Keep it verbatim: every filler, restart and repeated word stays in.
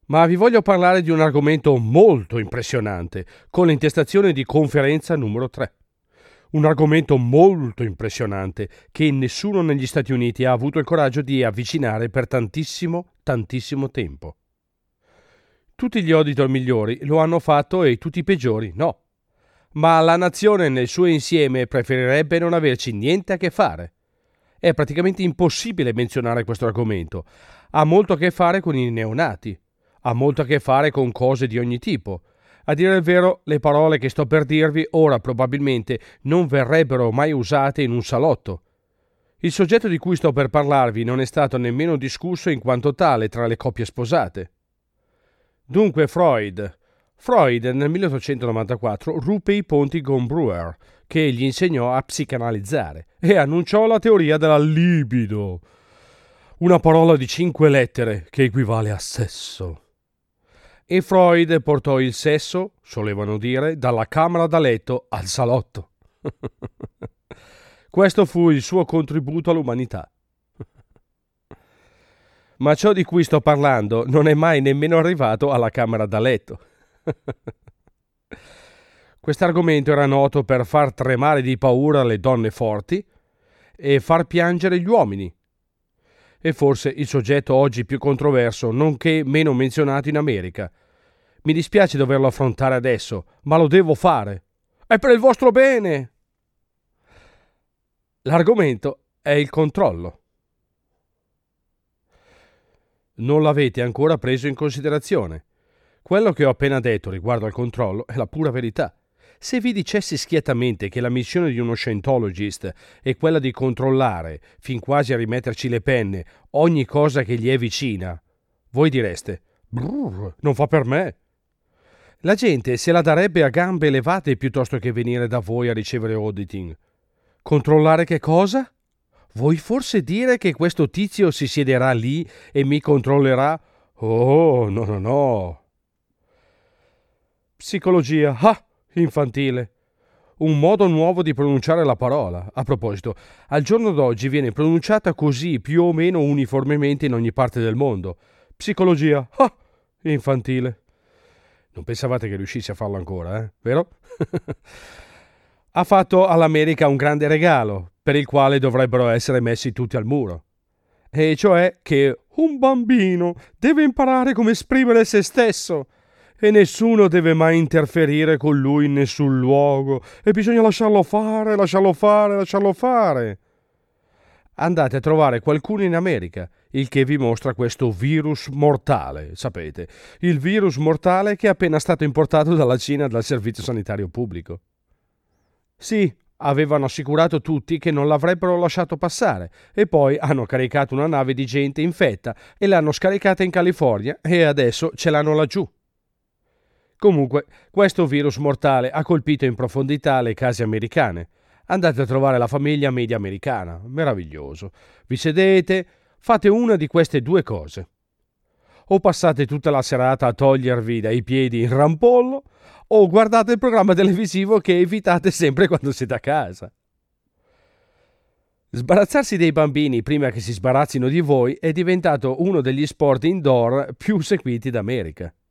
Ma vi voglio parlare di un argomento molto impressionante, con l'intestazione di conferenza numero tre. Un argomento molto impressionante che nessuno negli Stati Uniti ha avuto il coraggio di avvicinare per tantissimo, tantissimo tempo. Tutti gli auditor migliori lo hanno fatto e tutti i peggiori no. Ma la nazione nel suo insieme preferirebbe non averci niente a che fare. È praticamente impossibile menzionare questo argomento. Ha molto a che fare con i neonati. Ha molto a che fare con cose di ogni tipo. A dire il vero, le parole che sto per dirvi ora probabilmente non verrebbero mai usate in un salotto. Il soggetto di cui sto per parlarvi non è stato nemmeno discusso in quanto tale tra le coppie sposate. Dunque Freud. Freud nel milleottocentonovantaquattro ruppe i ponti con Breuer, che gli insegnò a psicanalizzare, e annunciò la teoria della libido. Una parola di cinque lettere che equivale a sesso. E Freud portò il sesso, solevano dire, dalla camera da letto al salotto. Questo fu il suo contributo all'umanità. Ma ciò di cui sto parlando non è mai nemmeno arrivato alla camera da letto. Quest'argomento era noto per far tremare di paura le donne forti e far piangere gli uomini. E forse il soggetto oggi più controverso, nonché meno menzionato in America. Mi dispiace doverlo affrontare adesso, ma lo devo fare. È per il vostro bene! L'argomento è il controllo. Non l'avete ancora preso in considerazione. Quello che ho appena detto riguardo al controllo è la pura verità. Se vi dicessi schietamente che la missione di uno Scientologist è quella di controllare, fin quasi a rimetterci le penne, ogni cosa che gli è vicina, voi direste, brrr, non fa per me. La gente se la darebbe a gambe levate piuttosto che venire da voi a ricevere auditing. Controllare che cosa? Vuoi forse dire che questo tizio si siederà lì e mi controllerà? Oh, no, no, no. Psicologia, ah, infantile. Un modo nuovo di pronunciare la parola. A proposito, al giorno d'oggi viene pronunciata così più o meno uniformemente in ogni parte del mondo. Psicologia, ah, infantile. Non pensavate che riuscissi a farlo ancora, eh? Vero? Ha fatto all'America un grande regalo, per il quale dovrebbero essere messi tutti al muro. E cioè che un bambino deve imparare come esprimere se stesso e nessuno deve mai interferire con lui in nessun luogo e bisogna lasciarlo fare, lasciarlo fare, lasciarlo fare. Andate a trovare qualcuno in America, il che vi mostra questo virus mortale, sapete, il virus mortale che è appena stato importato dalla Cina dal servizio sanitario pubblico. Sì, avevano assicurato tutti che non l'avrebbero lasciato passare e poi hanno caricato una nave di gente infetta e l'hanno scaricata in California e adesso ce l'hanno laggiù. Comunque, questo virus mortale ha colpito in profondità le case americane. Andate a trovare la famiglia media americana, meraviglioso. Vi sedete, fate una di queste due cose. O passate tutta la serata a togliervi dai piedi il rampollo, o guardate il programma televisivo che evitate sempre quando siete a casa. Sbarazzarsi dei bambini prima che si sbarazzino di voi è diventato uno degli sport indoor più seguiti d'America.